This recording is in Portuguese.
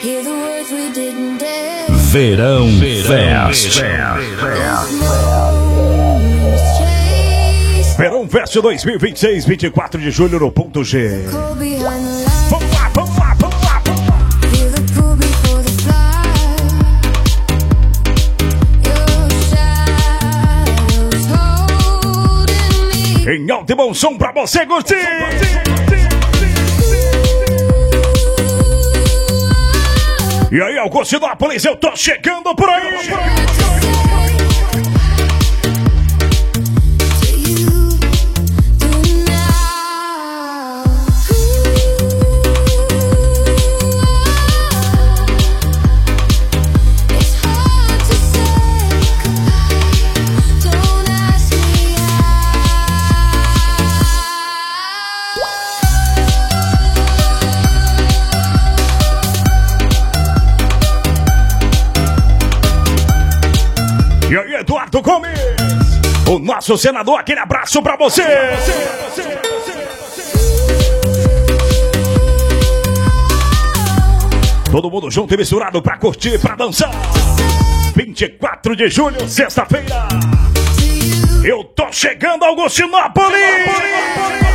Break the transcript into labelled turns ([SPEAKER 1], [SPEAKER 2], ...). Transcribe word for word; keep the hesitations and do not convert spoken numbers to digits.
[SPEAKER 1] Verão, Verão Fest. Verão Fest dois mil e vinte e seis, vinte e quatro de julho no Ponto G. Vamos lá, vamos lá, vamos lá, vamos lá. Em alto e bom som pra você curtir. E aí, Augustinópolis, eu tô chegando por aí. E aí, Eduardo Gomes, o nosso senador, aquele abraço pra você. Todo mundo junto e misturado pra curtir, pra dançar. vinte e quatro de julho, sexta-feira. Eu tô chegando, Augustinópolis.